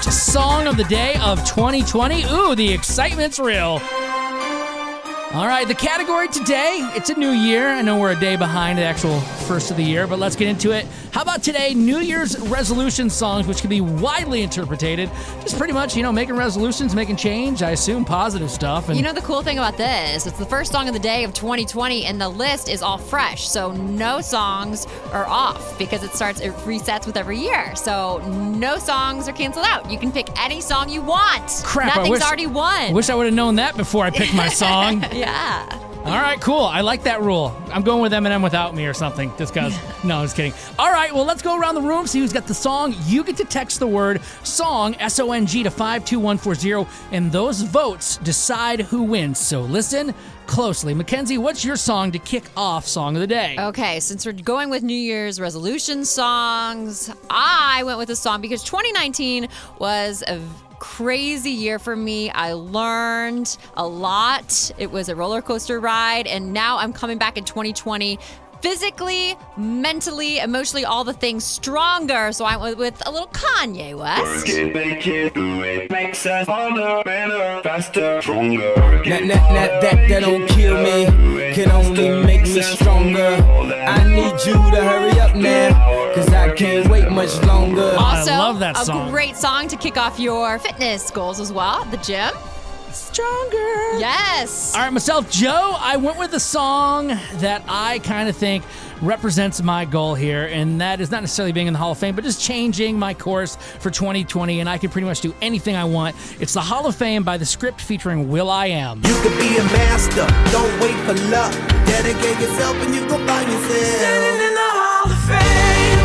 song of the day of 2020. Ooh, the excitement's real. All right, the category today, it's a new year. I know we're a day behind the actual first of the year, but let's get into it. How about today, New Year's resolution songs, which can be widely interpreted. Just pretty much, making resolutions, making change, I assume positive stuff. And the cool thing about this, it's the first song of the day of 2020, and the list is all fresh. So no songs are off because it resets with every year. So no songs are canceled out. You can pick any song you want. Crap, Nothing's already won. I wish I would have known that before I picked my song. Yeah. All right, cool. I like that rule. I'm going with Eminem Without Me or something, just because. No, I'm just kidding. All right, well, let's go around the room, see who's got the song. You get to text the word SONG, S-O-N-G, to 52140, and those votes decide who wins. So listen closely. Mackenzie, what's your song to kick off Song of the Day? Okay, since we're going with New Year's resolution songs, I went with a song because 2019 was a crazy year for me. I learned a lot. It was a roller coaster ride, and now I'm coming back in 2020 physically, mentally, emotionally, all the things stronger. So I went with a little Kanye West. Work it, make it, do it. Makes us harder, better, faster, stronger. That don't kill me, can only make me stronger. I need you to hurry up now, cause I can't wait much longer. Also, I love that song. A great song to kick off your fitness goals as well, the gym. Stronger. Yes. All right, myself, Joe, I went with a song that I kind of think represents my goal here, and that is not necessarily being in the Hall of Fame, but just changing my course for 2020, and I can pretty much do anything I want. It's the Hall of Fame by The Script featuring will.i.am. You could be a master, don't wait for luck. Dedicate yourself and you gon' find yourself standing in the Hall of Fame.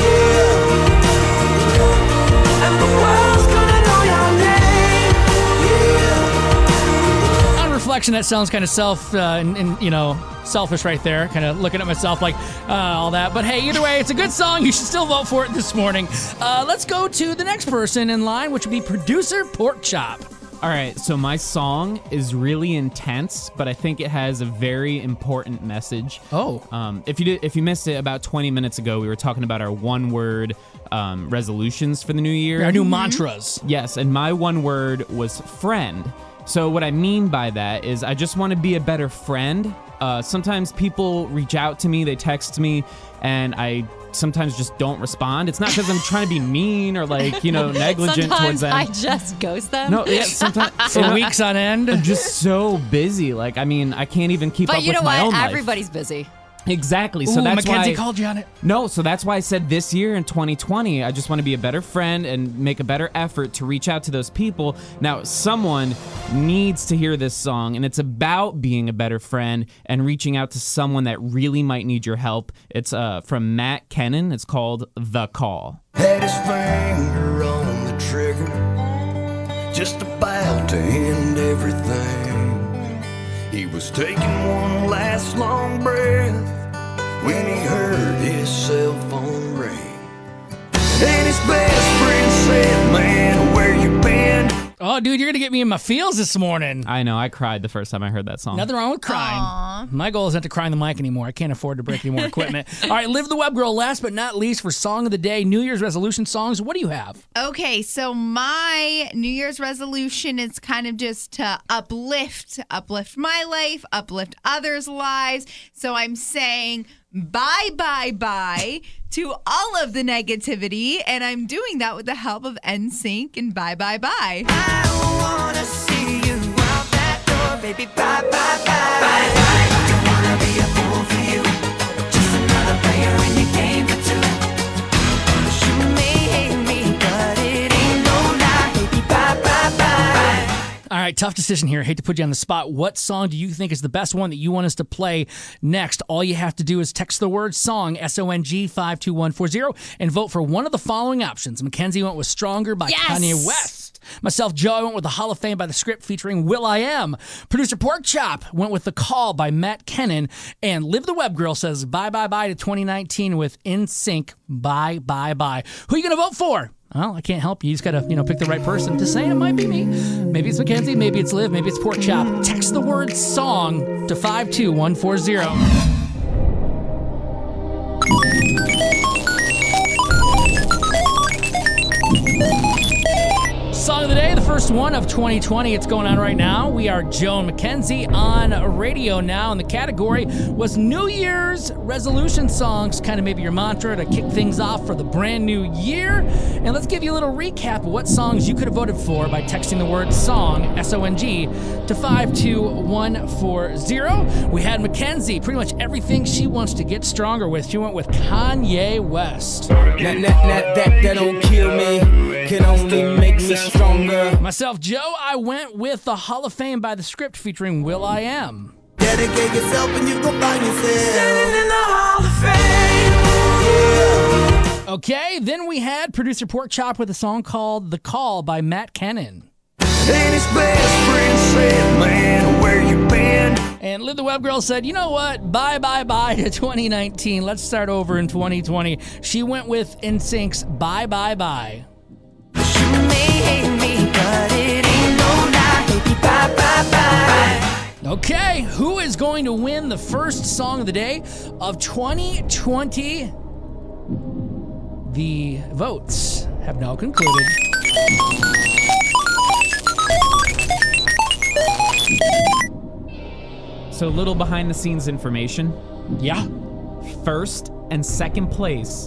Yeah. And the world's gonna know your name. Reflection, that sounds kind of selfish right there, kind of looking at myself like all that, but hey, either way, it's a good song. You should still vote for it this morning. Let's go to the next person in line, which would be producer Porkchop. All right, so my song is really intense, but I think it has a very important message. If you missed it, about 20 minutes ago, we were talking about our one-word resolutions for the new year. Our new mantras. Yes, and my one word was friend. So what I mean by that is I just want to be a better friend. Sometimes people reach out to me, they text me, and I sometimes just don't respond. It's not because I'm trying to be mean or negligent towards them. I just ghost them. No, yeah, sometimes for weeks on end. I'm just so busy. I can't even keep up with my own life. Everybody's busy. Exactly. So that's Mackenzie why called you on it. No, so that's why I said this year in 2020, I just want to be a better friend and make a better effort to reach out to those people. Now, someone needs to hear this song, and it's about being a better friend and reaching out to someone that really might need your help. It's from Matt Kennon. It's called The Call. Had his finger on the trigger, just about to end everything. He was taking one last long breath when he heard his cell phone ring. And his best friend said, "Man, where you been?" Oh, dude, you're going to get me in my feels this morning. I know, I cried the first time I heard that song. Nothing wrong with crying. Aww. My goal is not to cry in the mic anymore. I can't afford to break any more equipment. All right, Liv the Web Girl, last but not least for Song of the Day, New Year's resolution songs. What do you have? Okay, so my New Year's resolution is kind of just to uplift my life, uplift others' lives. So I'm saying bye, bye, bye to all of the negativity, and I'm doing that with the help of NSYNC and Bye, Bye, Bye. I don't wanna see you out that door, baby. Bye, bye, bye. Bye, bye. Don't wanna be a fool for you. Just another player in your game for two. You may hate me, but it ain't no lie, baby. Bye, bye, bye. All right, tough decision here. Hate to put you on the spot. What song do you think is the best one that you want us to play next? All you have to do is text the word SONG, S-O-N-G, 52140, and vote for one of the following options. Mackenzie went with Stronger by Kanye West. Myself, Joe, I went with The Hall of Fame by The Script featuring will.i.am. Producer Porkchop went with The Call by Matt Kennon. And Liv the Web Girl says bye, bye, bye to 2019 with NSYNC, Bye, Bye, Bye. Who are you going to vote for? Well, I can't help you. You just got to, pick the right person. Just saying, it might be me. Maybe it's Mackenzie. Maybe it's Liv. Maybe it's Porkchop. Text the word SONG to 52140. Song of the day, the first one of 2020. It's going on right now. We are Joe and Mackenzie on radio now, and the category was New Year's resolution songs, kind of maybe your mantra to kick things off for the brand new year. And let's give you a little recap of what songs you could have voted for by texting the word SONG, S-O-N-G, to 52140. We had Mackenzie, pretty much everything she wants to get stronger with. She went with Kanye West. That don't kill me, can only make me stronger. Myself, Joe, I went with the Hall of Fame by The Script featuring will.i.am. Dedicate yourself and you gon' find yourself standing in the Hall of Fame. Okay, then we had producer Pork Chop with a song called The Call by Matt Kennon. And his best friend said, man, where you been? And Liv the Web Girl said, you know what? Bye to 2019. Let's start over in 2020. She went with NSYNC's Bye. You may hate me, but it ain't no lie. Baby, bye. Okay, who is going to win the first song of the day of 2020? The votes have now concluded. So, a little behind the scenes information. Yeah. First and second place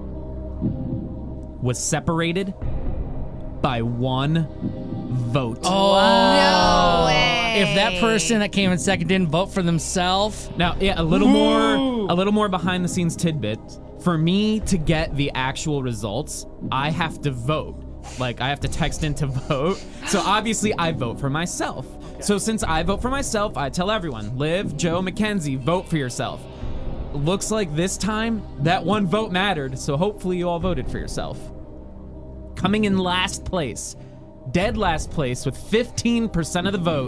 was separated by one vote. Oh, No way. If that person that came in second didn't vote for themselves. Now, yeah, a little more behind the scenes tidbit. For me to get the actual results, I have to vote. Like, I have to text in to vote. So obviously I vote for myself. So since I vote for myself, I tell everyone, Liv, Joe, Mackenzie, vote for yourself. Looks like this time that one vote mattered, so hopefully you all voted for yourself. Coming in last place, dead last place with 15% of the vote,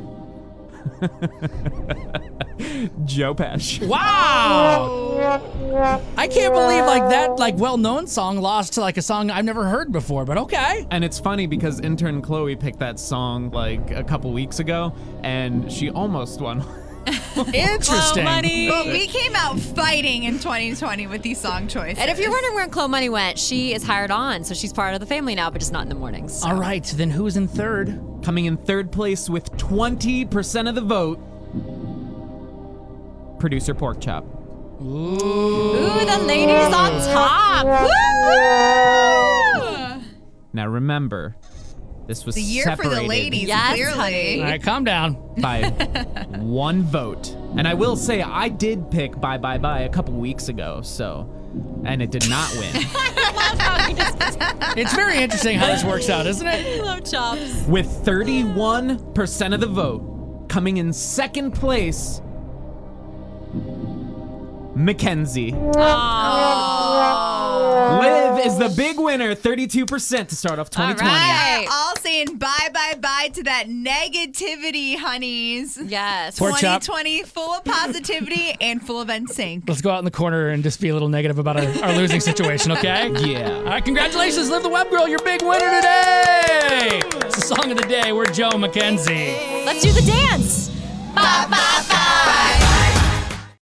Joe Pesci. Wow! I can't believe that well-known song lost to a song I've never heard before, but okay. And it's funny because intern Chloe picked that song a couple weeks ago, and she almost won. Interesting. But we came out fighting in 2020 with these song choices. And if you're wondering where Chloe Money went, she is hired on, so she's part of the family now, but just not in the mornings. So. All right, then who's in third? Coming in third place with 20% of the vote, producer Pork Chop. Ooh, the ladies on top. Woo! Now remember, this was the year separated for the ladies, Yes, clearly. honey. All right, calm down. by one vote. And I will say, I did pick Bye a couple weeks ago, and it did not win. It's very interesting how this works out, isn't it? I love chops. With 31% of the vote, coming in second place, Mackenzie. Liv is the big winner, 32% to start off 2020. All right. All saying bye to that negativity, honeys. Yes. Pork chop. 2020 full of positivity and full of NSYNC. Let's go out in the corner and just be a little negative about our losing situation, okay? Yeah. All right, congratulations, Liv the Web Girl, your big winner today. It's the song of the day. We're Joe Mackenzie. Let's do the dance. Ba, ba, ba.